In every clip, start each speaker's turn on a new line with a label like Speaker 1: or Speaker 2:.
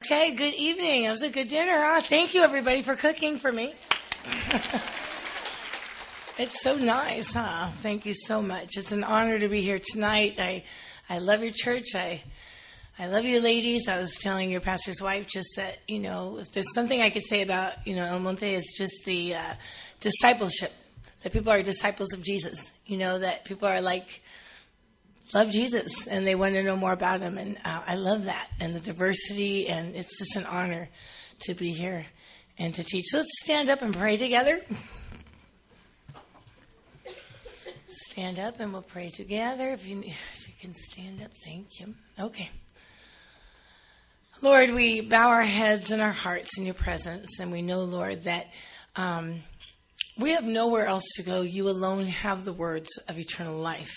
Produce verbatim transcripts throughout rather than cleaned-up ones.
Speaker 1: Okay, good evening. It was a good dinner, huh? Thank you, everybody, for cooking for me. It's so nice, huh? Thank you so much. It's an honor to be here tonight. I, I love your church. I, I love you, ladies. I was telling your pastor's wife just that, you know, if there's something I could say about, you know, El Monte, it's just the uh, discipleship. That people are disciples of Jesus. You know, that people are like, love Jesus, and they want to know more about him. And uh, I love that, and the diversity, and it's just an honor to be here and to teach. So let's stand up and pray together. Stand up and we'll pray together. If you if you can stand up, thank you. Okay. Lord, we bow our heads and our hearts in your presence, and we know, Lord, that um, we have nowhere else to go. You alone have the words of eternal life.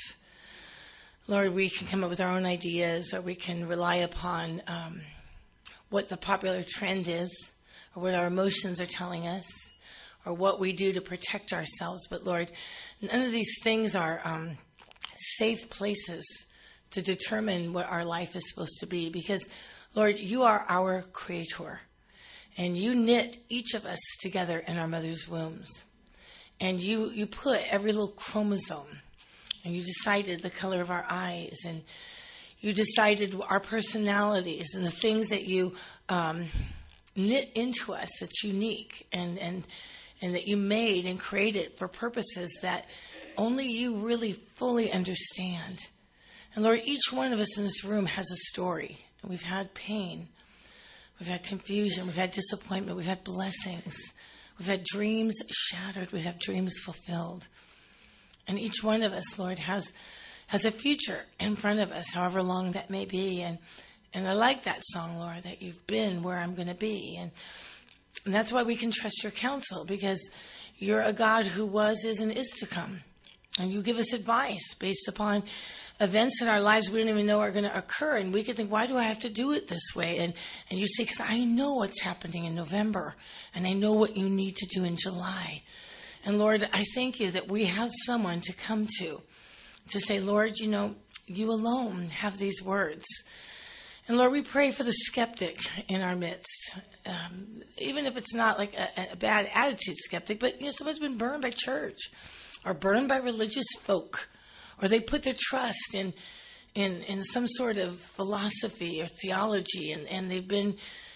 Speaker 1: Lord, we can come up with our own ideas, or we can rely upon um, what the popular trend is, or what our emotions are telling us, or what we do to protect ourselves. But Lord, none of these things are um, safe places to determine what our life is supposed to be. Because, Lord, you are our creator, and you knit each of us together in our mother's wombs. And you, you put every little chromosome, and you decided the color of our eyes, and you decided our personalities and the things that you um, knit into us that's unique and, and, and that you made and created for purposes that only you really fully understand. And Lord, each one of us in this room has a story. And we've had pain. We've had confusion. We've had disappointment. We've had blessings. We've had dreams shattered. We've had dreams fulfilled. And each one of us, Lord, has has a future in front of us, however long that may be. And and I like that song, Lord, that you've been where I'm going to be. And, and that's why we can trust your counsel, because you're a God who was, is, and is to come. And you give us advice based upon events in our lives we don't even know are going to occur. And we could think, why do I have to do it this way? And, and you say, because I know what's happening in November, and I know what you need to do in July. And Lord, I thank you that we have someone to come to, to say, Lord, you know, you alone have these words. And Lord, we pray for the skeptic in our midst, um, even if it's not like a, a bad attitude skeptic, but, you know, someone's been burned by church or burned by religious folk, or they put their trust in in, in some sort of philosophy or theology, and, and they've been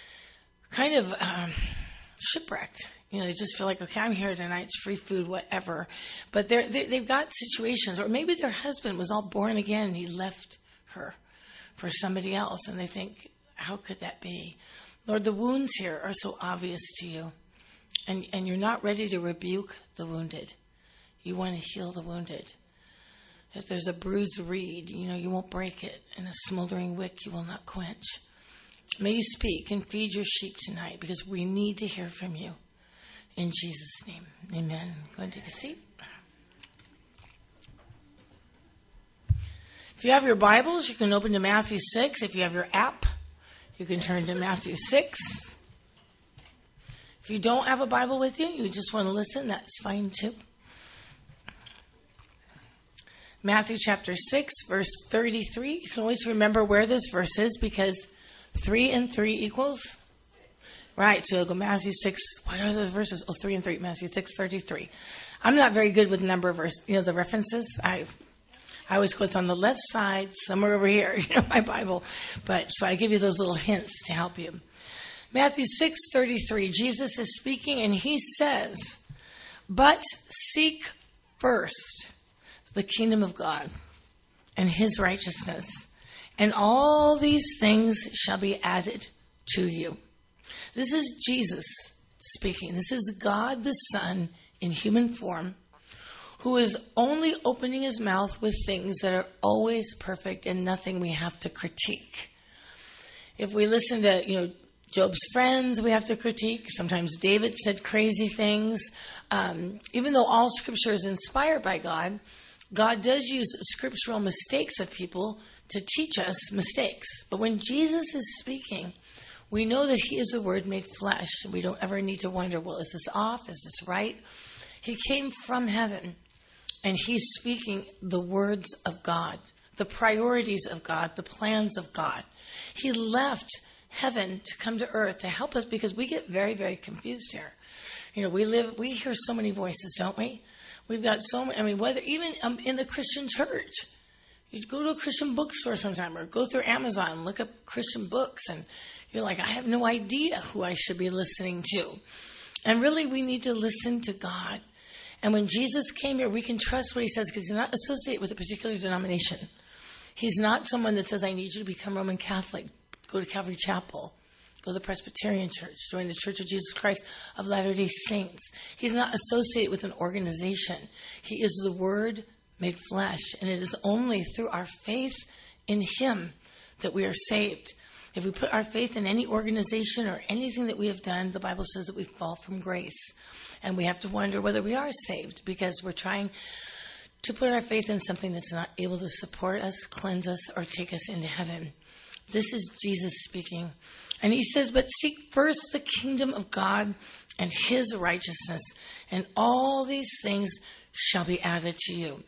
Speaker 1: kind of um, shipwrecked. You know, they just feel like, okay, I'm here tonight, it's free food, whatever. But they're, they, they've got situations, or maybe their husband was all born again and he left her for somebody else, and they think, how could that be? Lord, the wounds here are so obvious to you, and, and you're not ready to rebuke the wounded. You want to heal the wounded. If there's a bruised reed, you know, you won't break it, and a smoldering wick you will not quench. May you speak and feed your sheep tonight, because we need to hear from you. In Jesus' name, amen. Go and take a seat. If you have your Bibles, you can open to Matthew six. If you have your app, you can turn to Matthew six. If you don't have a Bible with you, you just want to listen, that's fine too. Matthew chapter six, verse thirty-three. You can always remember where this verse is, because three and three equals... Right, so you'll go Matthew six, what are those verses? Oh, three and three, Matthew six, thirty-three. I'm not very good with number verse, you know, the references. I I always quote on the left side, somewhere over here, you know, my Bible. But so I give you those little hints to help you. Matthew six, thirty-three, Jesus is speaking, and he says, but seek first the kingdom of God and his righteousness, and all these things shall be added to you. This is Jesus speaking. This is God the Son in human form, who is only opening his mouth with things that are always perfect and nothing we have to critique. If we listen to, you know, Job's friends, we have to critique. Sometimes David said crazy things. Um, even though all Scripture is inspired by God, God does use scriptural mistakes of people to teach us mistakes. But when Jesus is speaking, we know that he is the Word made flesh. We don't ever need to wonder, well, is this off? Is this right? He came from heaven, and he's speaking the words of God, the priorities of God, the plans of God. He left heaven to come to earth to help us, because we get very, very confused here. You know, we live, we hear so many voices, don't we? We've got so many, I mean, whether even um, in the Christian church, you go to a Christian bookstore sometime or go through Amazon, look up Christian books, and you're like, I have no idea who I should be listening to. And really, we need to listen to God. And when Jesus came here, we can trust what he says, because he's not associated with a particular denomination. He's not someone that says, I need you to become Roman Catholic, go to Calvary Chapel, go to the Presbyterian Church, join the Church of Jesus Christ of Latter-day Saints. He's not associated with an organization. He is the Word made flesh, and it is only through our faith in him that we are saved. If we put our faith in any organization or anything that we have done, the Bible says that we fall from grace. And we have to wonder whether we are saved, because we're trying to put our faith in something that's not able to support us, cleanse us, or take us into heaven. This is Jesus speaking. And he says, but seek first the kingdom of God and his righteousness, and all these things shall be added to you.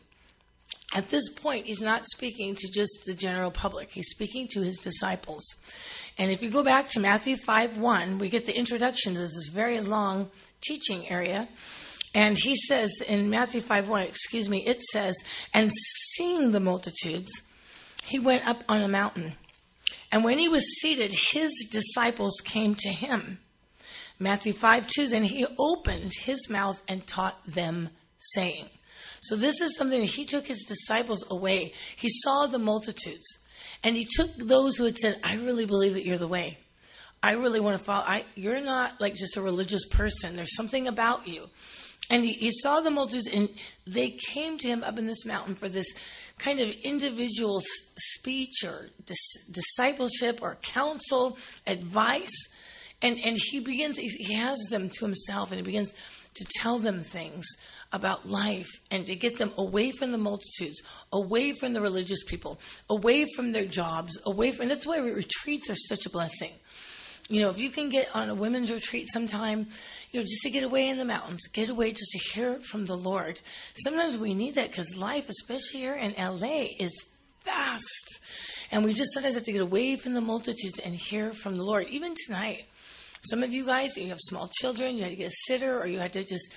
Speaker 1: At this point, he's not speaking to just the general public. He's speaking to his disciples. And if you go back to Matthew five one, we get the introduction to this very long teaching area. And he says in Matthew five one, excuse me, it says, and seeing the multitudes, he went up on a mountain. And when he was seated, his disciples came to him. Matthew five two, then he opened his mouth and taught them, saying. So this is something that he took his disciples away. He saw the multitudes. And he took those who had said, I really believe that you're the way. I really want to follow. I, you're not like just a religious person. There's something about you. And he, he saw the multitudes, and they came to him up in this mountain for this kind of individual s- speech or dis- discipleship or counsel, advice. And, and he begins, he has them to himself, and he begins to tell them things about life and to get them away from the multitudes, away from the religious people, away from their jobs, away from, that's why retreats are such a blessing. You know, if you can get on a women's retreat sometime, you know, just to get away in the mountains, get away just to hear from the Lord. Sometimes we need that, because life, especially here in L A, is fast. And we just sometimes have to get away from the multitudes and hear from the Lord. Even tonight, some of you guys, you have small children, you had to get a sitter, or you had to just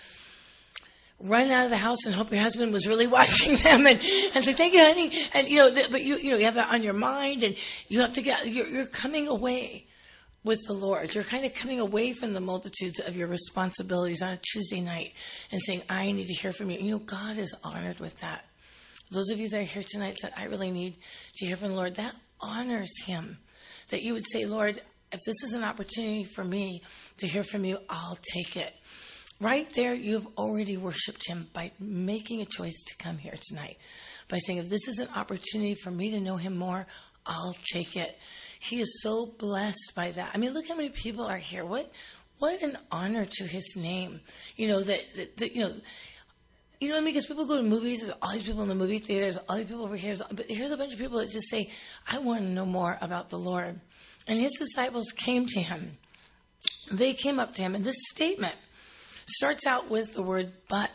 Speaker 1: run out of the house and hope your husband was really watching them and, and say, thank you, honey. And, you know, th- but you, you know, you have that on your mind, and you have to get, you're, you're coming away with the Lord. You're kind of coming away from the multitudes of your responsibilities on a Tuesday night and saying, I need to hear from you. You know, God is honored with that. Those of you that are here tonight said, I really need to hear from the Lord. That honors him. That you would say, Lord, if this is an opportunity for me to hear from you, I'll take it. Right there, you've already worshiped him by making a choice to come here tonight. By saying, if this is an opportunity for me to know him more, I'll take it. He is so blessed by that. I mean, look how many people are here. What what an honor to his name. You know, that, that, that you know, you know what I mean? Because people go to movies, there's all these people in the movie theaters, all these people over here. But here's a bunch of people that just say, I want to know more about the Lord. And his disciples came to him. They came up to him. And this statement starts out with the word, but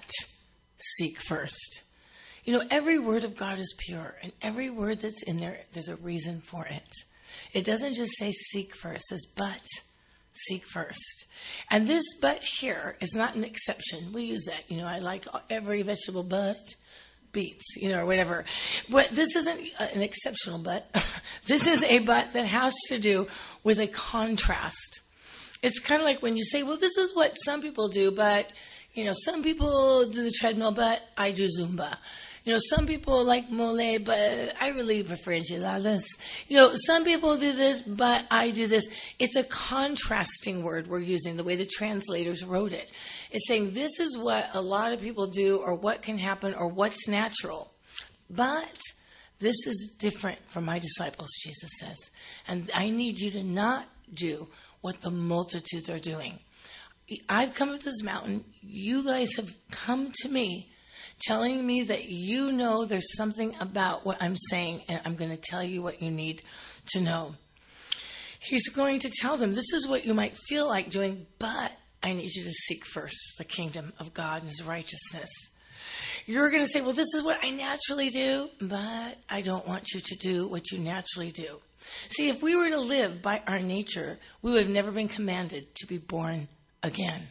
Speaker 1: seek first. You know, every word of God is pure. And every word that's in there, there's a reason for it. It doesn't just say seek first. It says, but seek first. And this but here is not an exception. We use that. You know, I like every vegetable but beets, you know, or whatever. But this isn't an exceptional but. This is a but that has to do with a contrast. It's kind of like when you say, well, this is what some people do, but, you know, some people do the treadmill, but I do Zumba. You know, some people like mole, but I really prefer enchiladas. You know, some people do this, but I do this. It's a contrasting word we're using, the way the translators wrote it. It's saying this is what a lot of people do, or what can happen, or what's natural. But this is different from my disciples, Jesus says. And I need you to not do what the multitudes are doing. I've come up to this mountain. You guys have come to me telling me that you know there's something about what I'm saying, and I'm going to tell you what you need to know. He's going to tell them, this is what you might feel like doing, but I need you to seek first the kingdom of God and his righteousness. You're going to say, well, this is what I naturally do, but I don't want you to do what you naturally do. See, if we were to live by our nature, we would have never been commanded to be born again.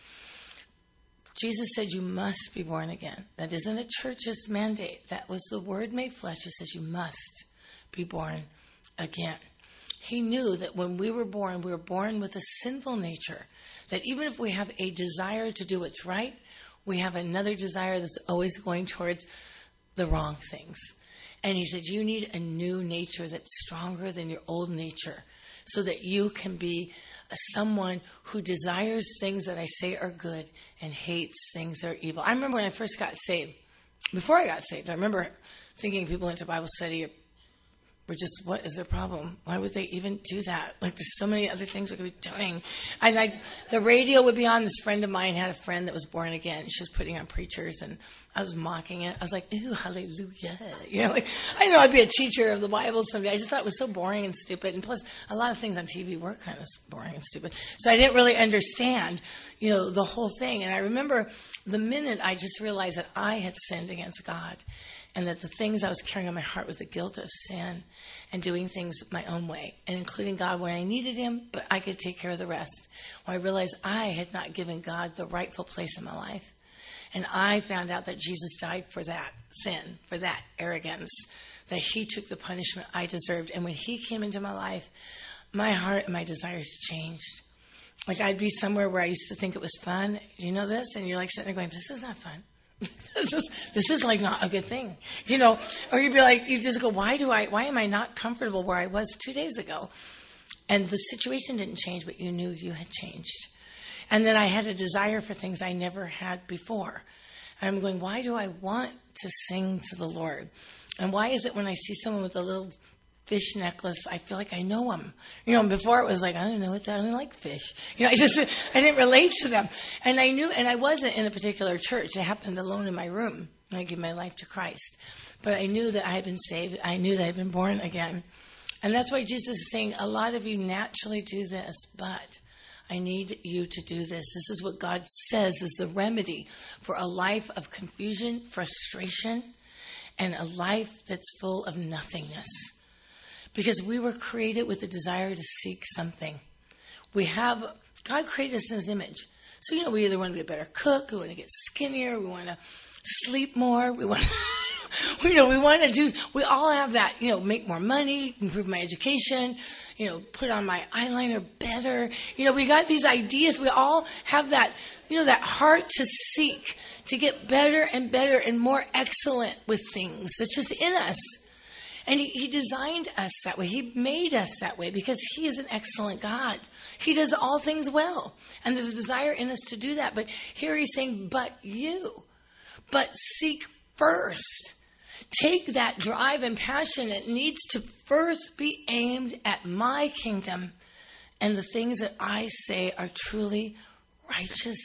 Speaker 1: Jesus said you must be born again. That isn't a church's mandate. That was the Word made flesh who says you must be born again. He knew that when we were born, we were born with a sinful nature, that even if we have a desire to do what's right, we have another desire that's always going towards the wrong things. And he said, you need a new nature that's stronger than your old nature so that you can be a, someone who desires things that I say are good and hates things that are evil. I remember when I first got saved, before I got saved, I remember thinking people went to Bible study were just, what is their problem? Why would they even do that? Like, there's so many other things we could be doing. And I, the radio would be on. This friend of mine had a friend that was born again. She was putting on preachers, and I was mocking it. I was like, ooh, hallelujah. You know, like, I know I'd be a teacher of the Bible someday. I just thought it was so boring and stupid. And plus, a lot of things on T V were kind of boring and stupid. So I didn't really understand, you know, the whole thing. And I remember the minute I just realized that I had sinned against God, and that the things I was carrying on my heart was the guilt of sin and doing things my own way, and including God when I needed him, but I could take care of the rest. When I realized I had not given God the rightful place in my life. And I found out that Jesus died for that sin, for that arrogance, that he took the punishment I deserved. And when he came into my life, my heart and my desires changed. Like, I'd be somewhere where I used to think it was fun. You know this? And you're like sitting there going, this is not fun. this is this is like not a good thing, you know. Or you'd be like, you just go, why do I? Why am I not comfortable where I was two days ago? And the situation didn't change, but you knew you had changed. And then I had a desire for things I never had before. And I'm going, why do I want to sing to the Lord? And why is it when I see someone with a little fish necklace, I feel like I know them? You know, before it was like, I don't know what that, I don't like fish. You know, I just, I didn't relate to them. And I knew, and I wasn't in a particular church. It happened alone in my room. I gave my life to Christ. But I knew that I had been saved. I knew that I had been born again. And that's why Jesus is saying, a lot of you naturally do this, but I need you to do this. This is what God says is the remedy for a life of confusion, frustration, and a life that's full of nothingness. Because we were created with a desire to seek something. We have, God created us in his image. So, you know, we either want to be a better cook, we want to get skinnier, we want to sleep more, we want to, you know, we want to do, we all have that, you know, make more money, improve my education, you know, put on my eyeliner better. You know, we got these ideas. We all have that, you know, that heart to seek, to get better and better and more excellent with things. That's just in us. And he, he designed us that way. He made us that way because he is an excellent God. He does all things well. And there's a desire in us to do that. But here he's saying, but you, but seek first. Take that drive and passion. It needs to first be aimed at my kingdom and the things that I say are truly righteous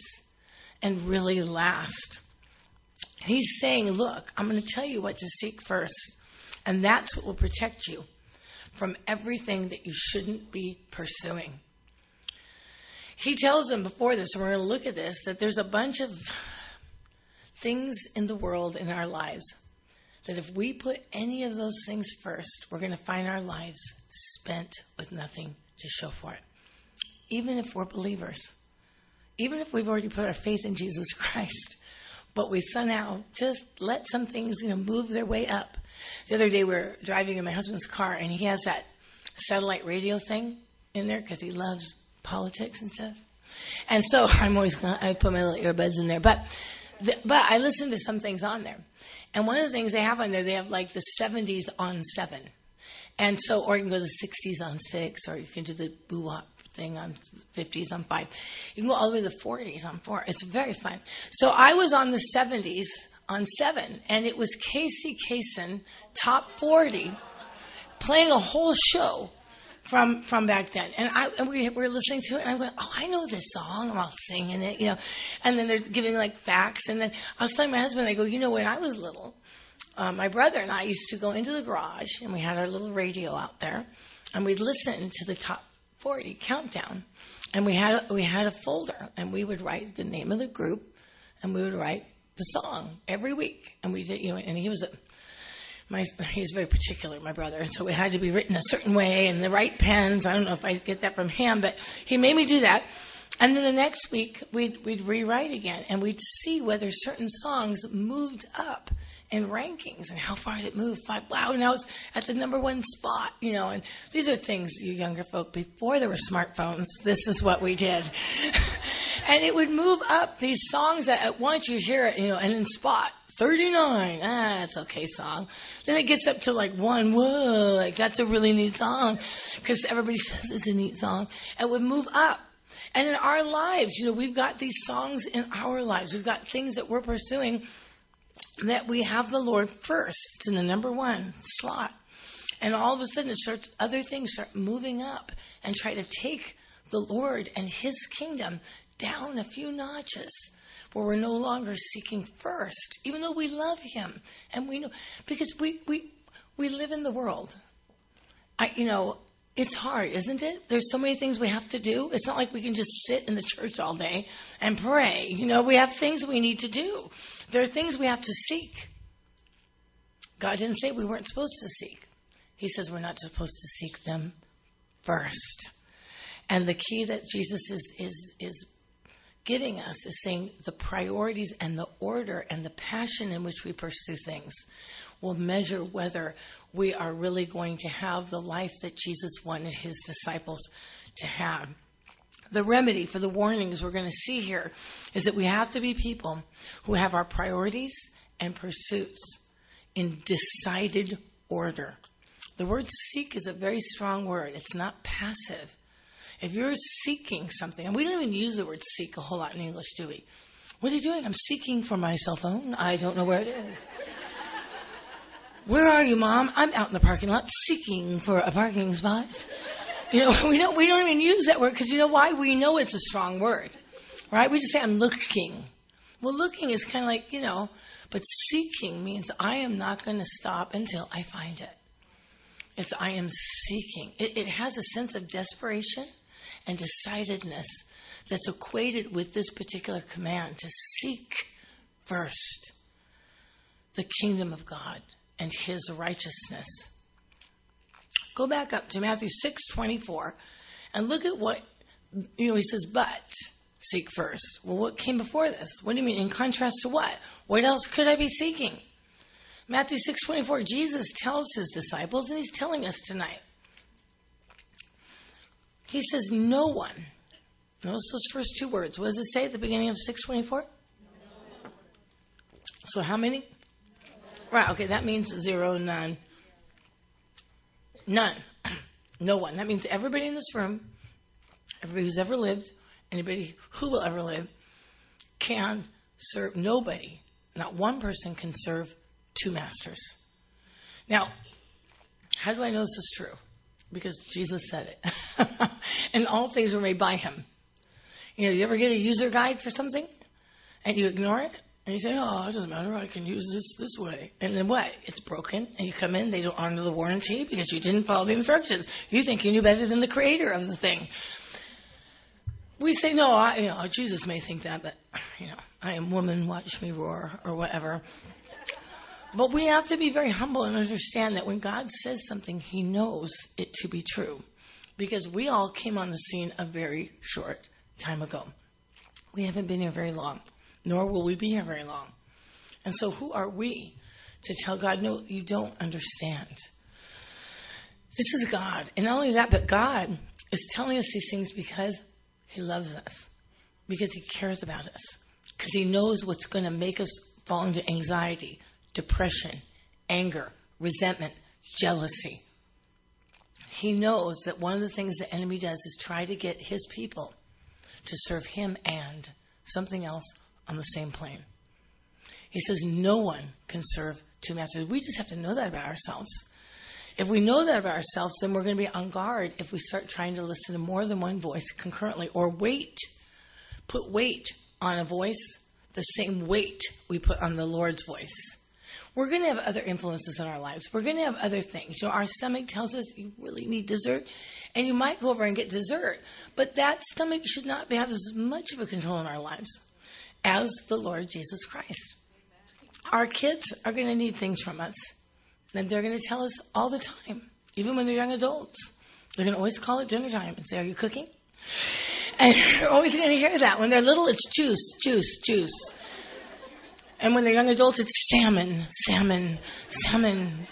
Speaker 1: and really last. He's saying, look, I'm going to tell you what to seek first. And that's what will protect you from everything that you shouldn't be pursuing. He tells them before this, and we're going to look at this, that there's a bunch of things in the world, in our lives, that if we put any of those things first, we're going to find our lives spent with nothing to show for it. Even if we're believers. Even if we've already put our faith in Jesus Christ. But we've somehow just let some things, you know, move their way up. The other day we were driving in my husband's car, and he has that satellite radio thing in there because he loves politics and stuff. And so I'm always going to, I put my little earbuds in there. But the, but I listen to some things on there. And one of the things they have on there, they have like the seventies on seven. And so, or you can go to the sixties on six, or you can do the boo-wop thing on fifties on five. You can go all the way to the forties on four. It's very fun. So I was on the seventies on seven, and it was Casey Kasem, top forty, playing a whole show from from back then. And I and we were listening to it, and I went, oh, I know this song. I'm all singing it, you know. And then they're giving like facts. And then I was telling my husband, I go, you know, when I was little, uh, my brother and I used to go into the garage, and we had our little radio out there, and we'd listen to the top forty countdown. And we had a, we had a folder, and we would write the name of the group, and we would write the song every week. And we did, you know, and he was a, My, he's very particular, my brother, so it had to be written a certain way and the right pens. I don't know if I get that from him, but he made me do that. And then the next week, we'd, we'd rewrite again, and we'd see whether certain songs moved up in rankings and how far did it move. Five, wow, now it's at the number one spot, you know. And these are things, you younger folk, before there were smartphones, this is what we did. And it would move up these songs that at once you hear it, you know, and in spot thirty-nine, ah, it's okay song. Then it gets up to like one, whoa, like that's a really neat song, because everybody says it's a neat song. And it would move up. And in our lives, you know, we've got these songs in our lives. We've got things that we're pursuing that we have the Lord first. It's in the number one slot. And all of a sudden, it starts, other things start moving up and try to take the Lord and his kingdom down a few notches, where we're no longer seeking first, even though we love him. And we know, because we, we, we live in the world. I, you know, it's hard, isn't it? There's so many things we have to do. It's not like we can just sit in the church all day and pray. You know, we have things we need to do. There are things we have to seek. God didn't say we weren't supposed to seek. He says we're not supposed to seek them first. And the key that Jesus is is is getting us is saying the priorities and the order and the passion in which we pursue things will measure whether we are really going to have the life that Jesus wanted his disciples to have. The remedy for the warnings we're going to see here is that we have to be people who have our priorities and pursuits in decided order. The word seek is a very strong word. It's not passive. If you're seeking something, and we don't even use the word seek a whole lot in English, do we? What are you doing? I'm seeking for my cell phone. I don't know where it is. Where are you, Mom? I'm out in the parking lot seeking for a parking spot. You know, we don't we don't even use that word because you know why? We know it's a strong word, right? We just say, I'm looking. Well, looking is kind of like, you know, but seeking means I am not going to stop until I find it. It's I am seeking. It, it has a sense of desperation and decidedness that's equated with this particular command to seek first the kingdom of God and his righteousness. Go back up to Matthew six twenty-four and look at what, you know, he says, but seek first. Well, what came before this? What do you mean? In contrast to what? What else could I be seeking? Matthew six twenty-four, Jesus tells his disciples, and he's telling us tonight. He says, no one. Notice those first two words. What does it say at the beginning of six twenty-four? No. So how many? Right, okay, that means zero, none. None. No one. That means everybody in this room, everybody who's ever lived, anybody who will ever live, can serve. Nobody, not one person can serve two masters. Now, how do I know this is true? Because Jesus said it. And all things were made by him. You know, you ever get a user guide for something and you ignore it? And you say, oh, it doesn't matter. I can use this this way. And then what? It's broken. And you come in, they don't honor the warranty because you didn't follow the instructions. You think you knew better than the creator of the thing. We say, no, I, you know, Jesus may think that, but, you know, I am woman, watch me roar, or whatever. But we have to be very humble and understand that when God says something, he knows it to be true. Because we all came on the scene a very short time ago. We haven't been here very long, nor will we be here very long. And so who are we to tell God, no, you don't understand? This is God. And not only that, but God is telling us these things because he loves us, because he cares about us, because he knows what's going to make us fall into anxiety, depression, anger, resentment, jealousy. He knows that one of the things the enemy does is try to get his people to serve him and something else on the same plane. He says no one can serve two masters. We just have to know that about ourselves. If we know that about ourselves, then we're going to be on guard if we start trying to listen to more than one voice concurrently, or wait, put weight on a voice, the same weight we put on the Lord's voice. We're going to have other influences in our lives. We're going to have other things. You know, our stomach tells us you really need dessert, and you might go over and get dessert, but that stomach should not have as much of a control in our lives as the Lord Jesus Christ. Our kids are going to need things from us. And they're going to tell us all the time, even when they're young adults. They're going to always call it dinner time and say, are you cooking? And you're always going to hear that. When they're little, it's juice, juice, juice. And when they're young adults, it's salmon, salmon, salmon.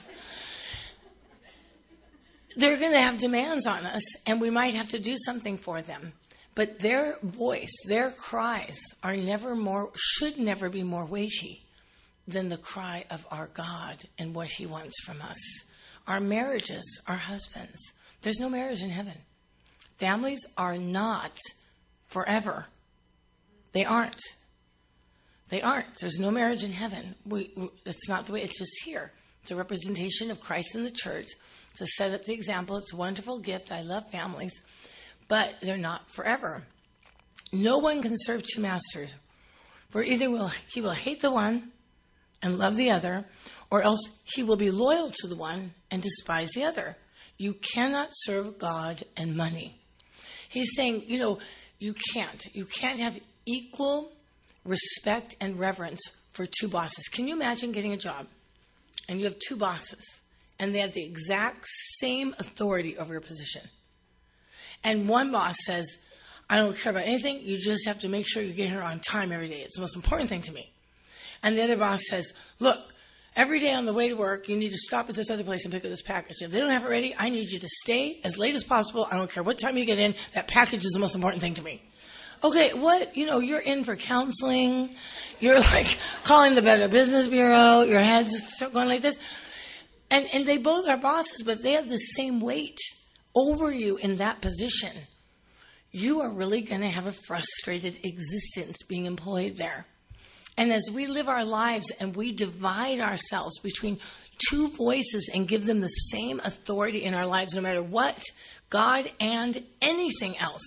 Speaker 1: They're going to have demands on us, and we might have to do something for them. But their voice, their cries are never more, should never be more weighty than the cry of our God and what he wants from us. Our marriages, our husbands. There's no marriage in heaven. Families are not forever. They aren't. They aren't. There's no marriage in heaven. We, we, it's not the way, it's just here. It's a representation of Christ in the church to set up the example. It's a wonderful gift. I love families. But they're not forever. No one can serve two masters. For either will he will hate the one and love the other, or else he will be loyal to the one and despise the other. You cannot serve God and money. He's saying, you know, you can't. You can't have equal respect and reverence for two bosses. Can you imagine getting a job and you have two bosses and they have the exact same authority over your position? And one boss says, I don't care about anything. You just have to make sure you get here on time every day. It's the most important thing to me. And the other boss says, look, every day on the way to work, you need to stop at this other place and pick up this package. If they don't have it ready, I need you to stay as late as possible. I don't care what time you get in. That package is the most important thing to me. Okay, what, you know, you're in for counseling. You're like calling the Better Business Bureau. Your head's going like this. And, and they both are bosses, but they have the same weight over you in that position. You are really going to have a frustrated existence being employed there. And as we live our lives and we divide ourselves between two voices and give them the same authority in our lives, no matter what, God and anything else,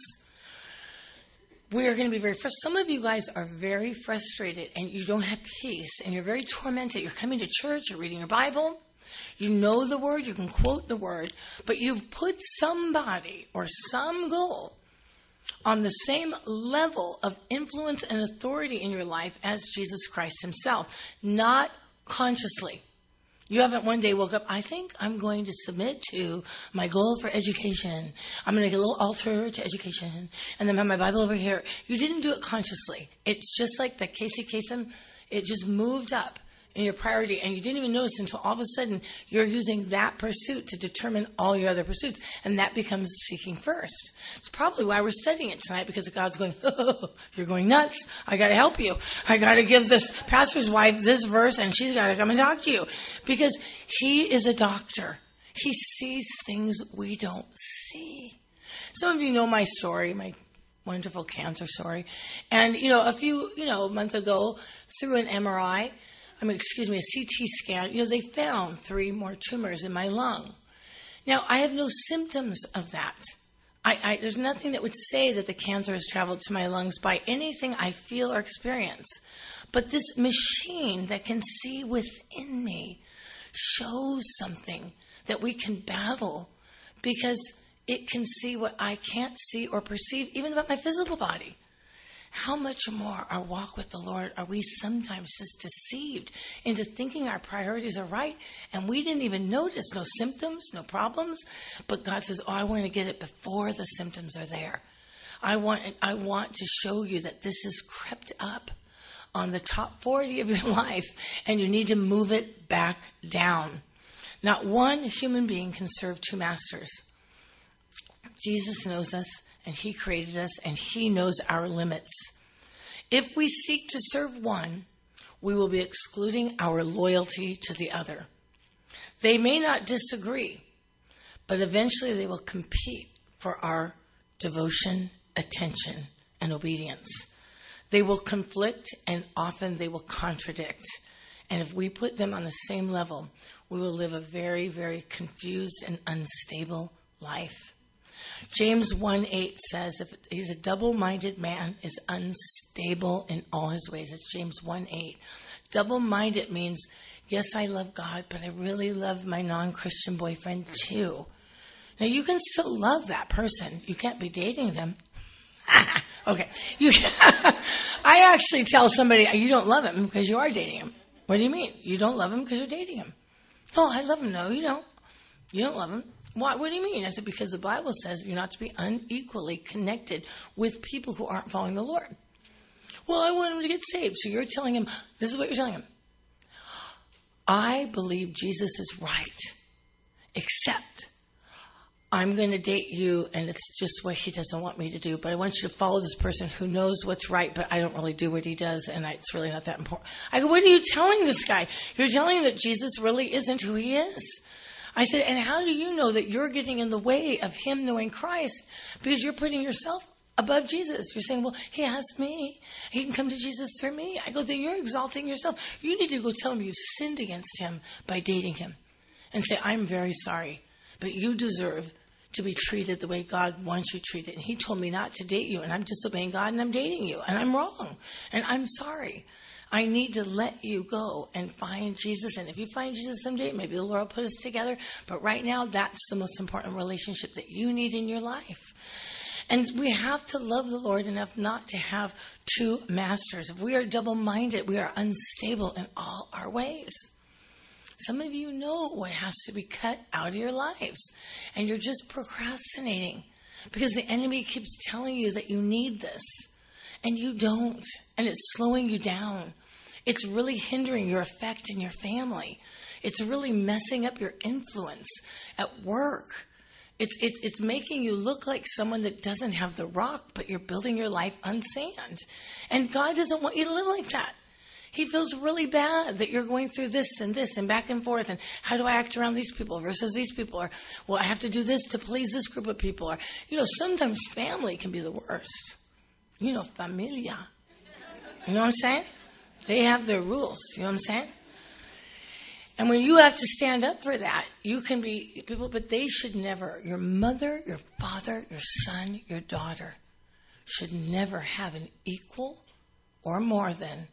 Speaker 1: we are going to be very frustrated. Some of you guys are very frustrated and you don't have peace and you're very tormented. You're coming to church, you're reading your Bible. You know the word, you can quote the word, but you've put somebody or some goal on the same level of influence and authority in your life as Jesus Christ himself, not consciously. You haven't one day woke up, I think I'm going to submit to my goals for education. I'm going to get a little altar to education and then have my Bible over here. You didn't do it consciously. It's just like the Casey Kasem. It just moved up in your priority, and you didn't even notice until all of a sudden you're using that pursuit to determine all your other pursuits, and that becomes seeking first. It's probably why we're studying it tonight, because God's going, oh, you're going nuts. I got to help you. I got to give this pastor's wife this verse, and she's got to come and talk to you, because he is a doctor. He sees things we don't see. Some of you know my story, my wonderful cancer story, and you know, a few, you know, a month ago, through an M R I, I mean, excuse me, a C T scan, you know, they found three more tumors in my lung. Now, I have no symptoms of that. I, I, there's nothing that would say that the cancer has traveled to my lungs by anything I feel or experience. But this machine that can see within me shows something that we can battle, because it can see what I can't see or perceive, even about my physical body. How much more our walk with the Lord are we sometimes just deceived into thinking our priorities are right, and we didn't even notice, no symptoms, no problems, but God says, oh, I want to get it before the symptoms are there. I want, I want to show you that this is crept up on the top forty of your life, and you need to move it back down. Not one human being can serve two masters. Jesus knows us, and he created us, and he knows our limits. If we seek to serve one, we will be excluding our loyalty to the other. They may not disagree, but eventually they will compete for our devotion, attention, and obedience. They will conflict, and often they will contradict. And if we put them on the same level, we will live a very, very confused and unstable life. James one eight says, if he's a double-minded man, is unstable in all his ways. It's James one eight. Double-minded means, yes, I love God, but I really love my non-Christian boyfriend too. Now, you can still love that person. You can't be dating them. Okay. You can, I actually tell somebody, you don't love him because you are dating him. What do you mean? You don't love him because you're dating him. No, I love him. No, you don't. You don't love him. Why? What do you mean? I said, because the Bible says you're not to be unequally connected with people who aren't following the Lord. Well, I want him to get saved. So you're telling him, this is what you're telling him. I believe Jesus is right, except I'm going to date you, and it's just what he doesn't want me to do. But I want you to follow this person who knows what's right, but I don't really do what he does, and I, it's really not that important. I go, what are you telling this guy? You're telling him that Jesus really isn't who he is. I said, and how do you know that you're getting in the way of him knowing Christ? Because you're putting yourself above Jesus. You're saying, well, he has me. He can come to Jesus through me. I go, then you're exalting yourself. You need to go tell him you've sinned against him by dating him. And say, I'm very sorry, but you deserve to be treated the way God wants you treated. And he told me not to date you, and I'm disobeying God, and I'm dating you, and I'm wrong, and I'm sorry. I need to let you go and find Jesus. And if you find Jesus someday, maybe the Lord will put us together. But right now, that's the most important relationship that you need in your life. And we have to love the Lord enough not to have two masters. If we are double-minded, we are unstable in all our ways. Some of you know what has to be cut out of your lives. And you're just procrastinating because the enemy keeps telling you that you need this. And you don't. And it's slowing you down. It's really hindering your effect in your family. It's really messing up your influence at work. It's, it's, it's making you look like someone that doesn't have the rock, but you're building your life on sand. And God doesn't want you to live like that. He feels really bad that you're going through this and this and back and forth. And how do I act around these people versus these people? Or, well, I have to do this to please this group of people. Or, you know, sometimes family can be the worst. You know, familia. You know what I'm saying? They have their rules. You know what I'm saying? And when you have to stand up for that, you can be people, but they should never, your mother, your father, your son, your daughter should never have an equal or more than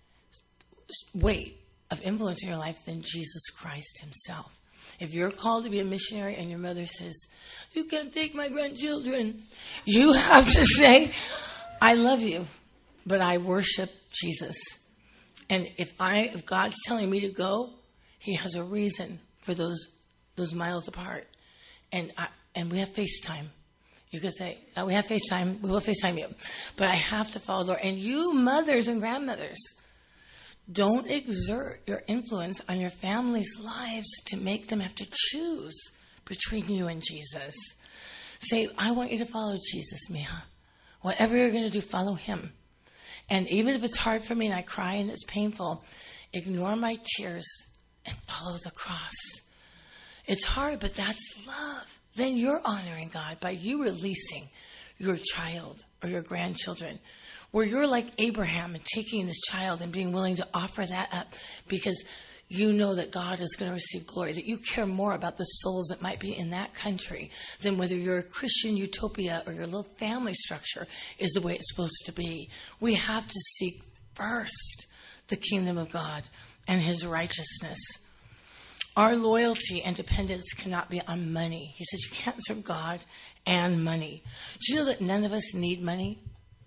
Speaker 1: weight of influence in your life than Jesus Christ himself. If you're called to be a missionary and your mother says, you can't take my grandchildren, you have to say, I love you, but I worship Jesus. And if I, if God's telling me to go, he has a reason for those those miles apart. And I, and we have FaceTime. You could say, oh, we have FaceTime. We will FaceTime you. But I have to follow the Lord. And you mothers and grandmothers, don't exert your influence on your family's lives to make them have to choose between you and Jesus. Say, I want you to follow Jesus, Mija. Whatever you're going to do, follow him. And even if it's hard for me and I cry and it's painful, ignore my tears and follow the cross. It's hard, but that's love. Then you're honoring God by you releasing your child or your grandchildren, where you're like Abraham and taking this child and being willing to offer that up because you know that God is going to receive glory, that you care more about the souls that might be in that country than whether your Christian utopia or your little family structure is the way it's supposed to be. We have to seek first the kingdom of God and his righteousness. Our loyalty and dependence cannot be on money. He says you can't serve God and money. Do you know that none of us need money?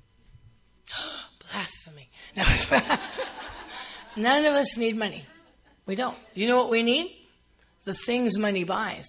Speaker 1: Blasphemy. No. None of us need money. We don't. You know what we need? The things money buys.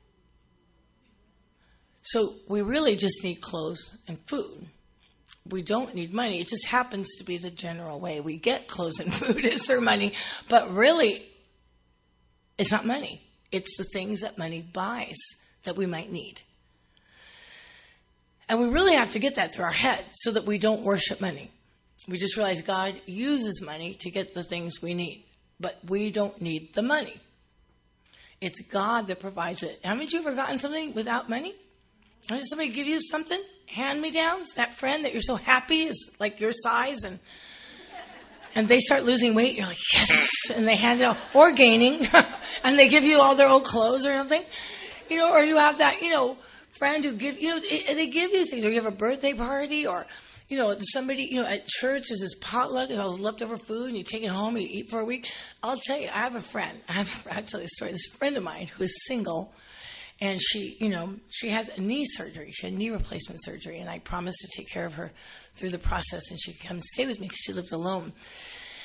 Speaker 1: So we really just need clothes and food. We don't need money. It just happens to be the general way we get clothes and food is through money. But really, it's not money. It's the things that money buys that we might need. And we really have to get that through our head so that we don't worship money. We just realize God uses money to get the things we need. But we don't need the money. It's God that provides it. Haven't you ever gotten something without money? Did somebody give you something? Hand-me-downs? That friend that you're so happy is like your size and and they start losing weight. You're like, yes. And they hand it out. Or gaining. And they give you all their old clothes or something. You know, or you have that, you know, friend who give, you know, they give you things. Or you have a birthday party or, you know, somebody, you know, at church there's this potluck, there's all this leftover food, and you take it home and you eat for a week. I'll tell you, I have a friend. I have, I'll tell you a story. This friend of mine who is single, and she, you know, she has a knee surgery. She had knee replacement surgery, and I promised to take care of her through the process, and she could come stay with me because she lived alone.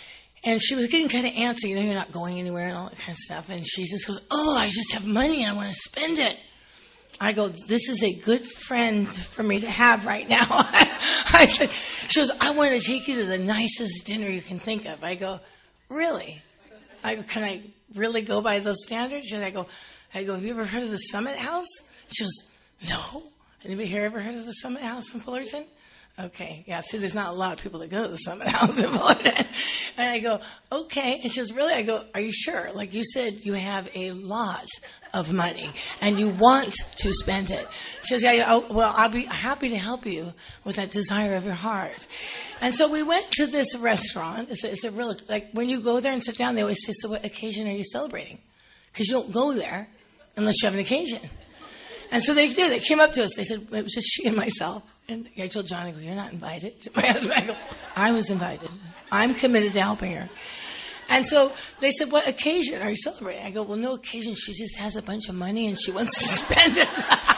Speaker 1: And she was getting kind of antsy. You know, you're not going anywhere and all that kind of stuff. And she just goes, oh, I just have money and I want to spend it. I go, this is a good friend for me to have right now. I said, she goes, I want to take you to the nicest dinner you can think of. I go, really? I go, can I really go by those standards? And I go, I go, have you ever heard of the Summit House? She goes, no. Anybody here ever heard of the Summit House in Fullerton? Okay, yeah, see, there's not a lot of people that go to the Summit House in Fullerton. And I go, okay. And she goes, really? I go, are you sure? Like you said, you have a lot of money and you want to spend it. She goes, yeah, oh, well, I'll be happy to help you with that desire of your heart. And so we went to this restaurant. It's a, it's a real, like when you go there and sit down, they always say, so what occasion are you celebrating? Because you don't go there unless you have an occasion. And so they did. They came up to us. They said, it was just she and myself. And I told John, I go, you're not invited. To my husband, I go, I was invited. I'm committed to helping her. And so they said, what occasion are you celebrating? I go, well, no occasion. She just has a bunch of money and she wants to spend it.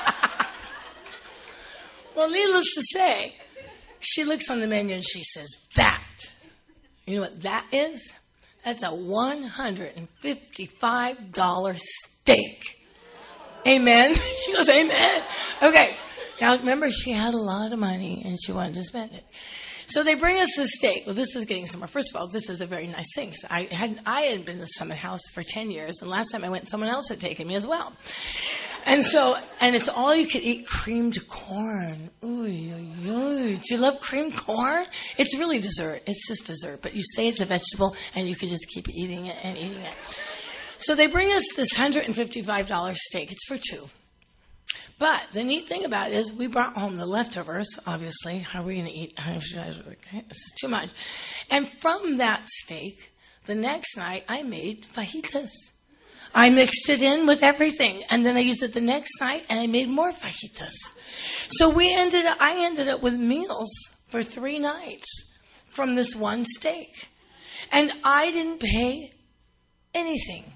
Speaker 1: Well, needless to say, she looks on the menu and she says, that. You know what that is? That's a one hundred fifty-five dollars steak. Amen. She goes, amen. Okay. Now, remember, she had a lot of money and she wanted to spend it. So they bring us this steak. Well, this is getting somewhere. First of all, this is a very nice thing. So I had I had been to Summit House for ten years, and last time I went, someone else had taken me as well. And so, and it's all you can eat creamed corn. Ooh, ooh, ooh. Do you love creamed corn? It's really dessert. It's just dessert. But you say it's a vegetable, and you can just keep eating it and eating it. So they bring us this one hundred fifty-five dollars steak. It's for two. But the neat thing about it is we brought home the leftovers, obviously. How are we going to eat? It's too much. And from that steak, the next night, I made fajitas. I mixed it in with everything. And then I used it the next night, and I made more fajitas. So we ended up, I ended up with meals for three nights from this one steak. And I didn't pay anything.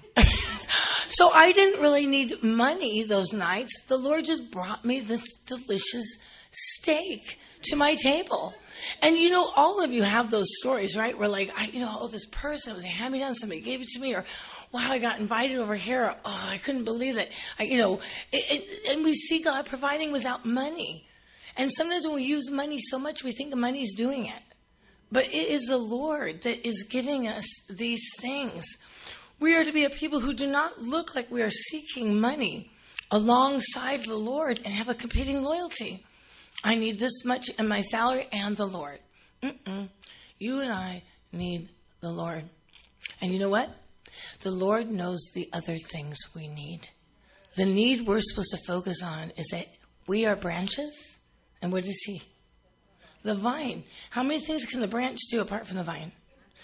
Speaker 1: So I didn't really need money those nights. The Lord just brought me this delicious steak to my table. And you know, all of you have those stories, right? Where like, I, you know, oh, this person was a hand-me-down, somebody gave it to me, or wow, I got invited over here. Or, oh, I couldn't believe it. I, you know, it, it, and we see God providing without money. And sometimes when we use money so much, we think the money's doing it. But it is the Lord that is giving us these things. We are to be a people who do not look like we are seeking money alongside the Lord and have a competing loyalty. I need this much in my salary and the Lord. Mm-mm. You and I need the Lord. And you know what? The Lord knows the other things we need. The need we're supposed to focus on is that we are branches. And what is he? The vine. How many things can the branch do apart from the vine?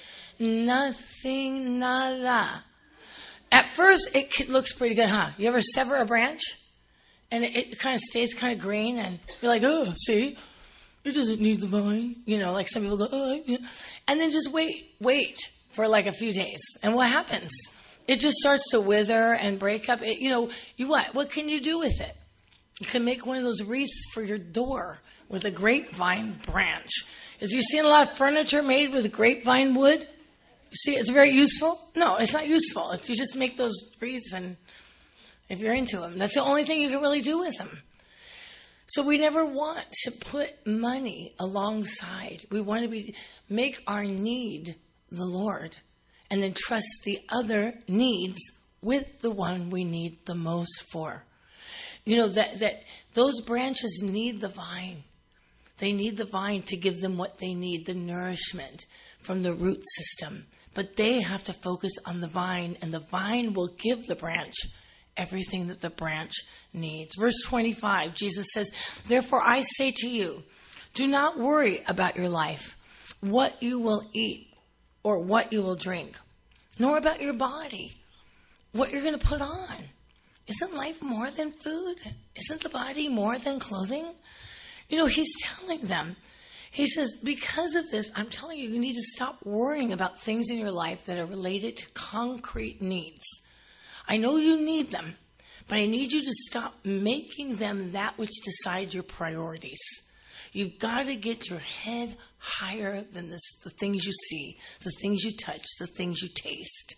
Speaker 1: Nothing, nada. At first, it looks pretty good, huh? You ever sever a branch? And it, it kind of stays kind of green, and you're like, oh, see? It doesn't need the vine. You know, like some people go, oh, yeah. And then just wait, wait for like a few days. And what happens? It just starts to wither and break up. It, you know, you what? What can you do with it? You can make one of those wreaths for your door with a grapevine branch. Have you seen a lot of furniture made with grapevine wood? See, it's very useful. No, it's not useful. You just make those wreaths, and if you're into them, that's the only thing you can really do with them. So we never want to put money alongside. We want to be make our need the Lord, and then trust the other needs with the one we need the most for. You know, that that those branches need the vine. They need the vine to give them what they need, the nourishment from the root system. But they have to focus on the vine, and the vine will give the branch everything that the branch needs. Verse twenty-five, Jesus says, therefore I say to you, do not worry about your life, what you will eat or what you will drink, nor about your body, what you're going to put on. Isn't life more than food? Isn't the body more than clothing? You know, he's telling them, he says, because of this, I'm telling you, you need to stop worrying about things in your life that are related to concrete needs. I know you need them, but I need you to stop making them that which decides your priorities. You've got to get your head higher than this, the things you see, the things you touch, the things you taste.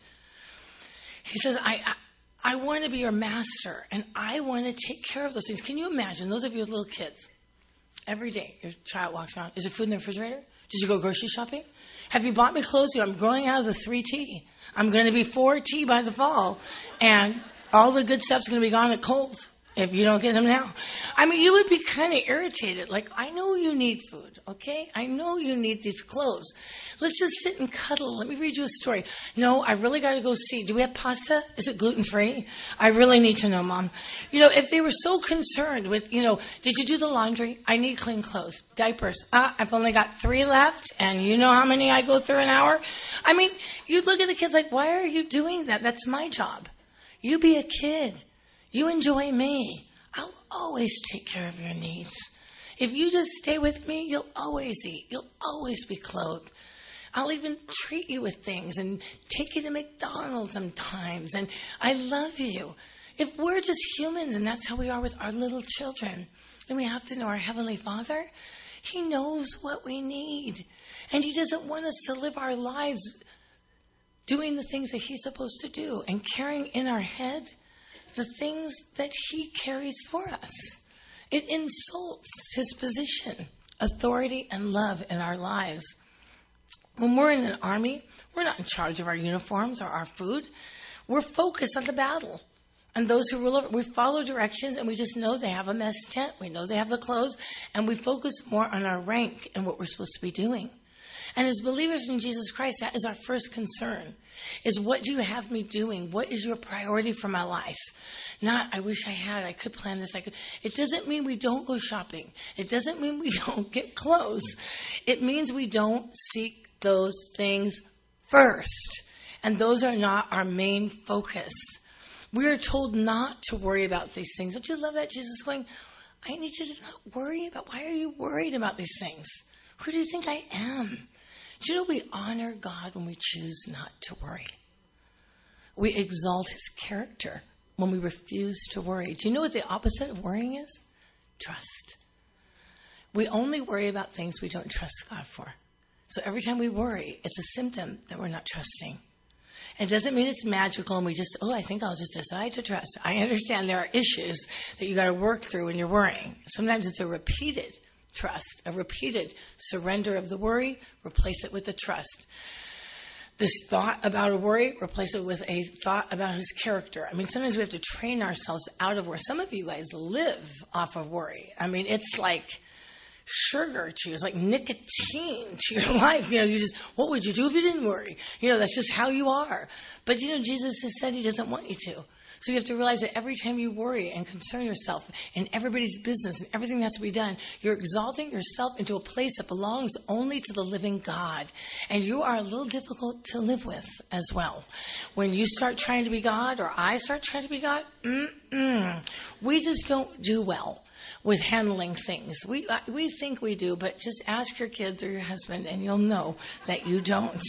Speaker 1: He says, I, I, I want to be your master, and I want to take care of those things. Can you imagine, those of you with little kids, every day your child walks around, is there food in the refrigerator? Did you go grocery shopping? Have you bought me clothes? I'm growing out of the three T. I'm going to be four T by the fall, and all the good stuff's going to be gone at Kohl's if you don't get them now. I mean, you would be kind of irritated. Like, I know you need food, okay? I know you need these clothes. Let's just sit and cuddle. Let me read you a story. No, I really got to go see. Do we have pasta? Is it gluten-free? I really need to know, Mom. You know, if they were so concerned with, you know, did you do the laundry? I need clean clothes. Diapers. Ah, I've only got three left, and you know how many I go through an hour? I mean, you'd look at the kids like, why are you doing that? That's my job. You be a kid. You enjoy me. I'll always take care of your needs. If you just stay with me, you'll always eat. You'll always be clothed. I'll even treat you with things and take you to McDonald's sometimes. And I love you. If we're just humans and that's how we are with our little children, then we have to know our Heavenly Father. He knows what we need. And He doesn't want us to live our lives doing the things that He's supposed to do and carrying in our head the things that He carries for us. It insults His position, authority, and love in our lives. When we're in an army, we're not in charge of our uniforms or our food. We're focused on the battle. And those who rule over, we follow directions, and we just know they have a mess tent. We know they have the clothes, and we focus more on our rank and what we're supposed to be doing. And as believers in Jesus Christ, that is our first concern, is what do you have me doing? What is your priority for my life? Not, I wish I had, I could plan this, I could. It doesn't mean we don't go shopping. It doesn't mean we don't get clothes. It means we don't seek those things first. And those are not our main focus. We are told not to worry about these things. Don't you love that? Jesus going, I need you to not worry about, why are you worried about these things? Who do you think I am? Do you know we honor God when we choose not to worry? We exalt His character when we refuse to worry. Do you know what the opposite of worrying is? Trust. We only worry about things we don't trust God for. So every time we worry, it's a symptom that we're not trusting. It doesn't mean it's magical and we just, oh, I think I'll just decide to trust. I understand there are issues that you got to work through when you're worrying. Sometimes it's a repeated trust, a repeated surrender of the worry, replace it with the trust. This thought about a worry, replace it with a thought about His character. I mean, sometimes we have to train ourselves out of worry. Some of you guys live off of worry. I mean, it's like sugar to you. It's like nicotine to your life. You know, you just, what would you do if you didn't worry? You know, that's just how you are. But, you know, Jesus has said He doesn't want you to. So you have to realize that every time you worry and concern yourself in everybody's business and everything that has to be done, you're exalting yourself into a place that belongs only to the living God. And you are a little difficult to live with as well. When you start trying to be God, or I start trying to be God, mm-mm, we just don't do well with handling things. We we think we do, but just ask your kids or your husband and you'll know that you don't.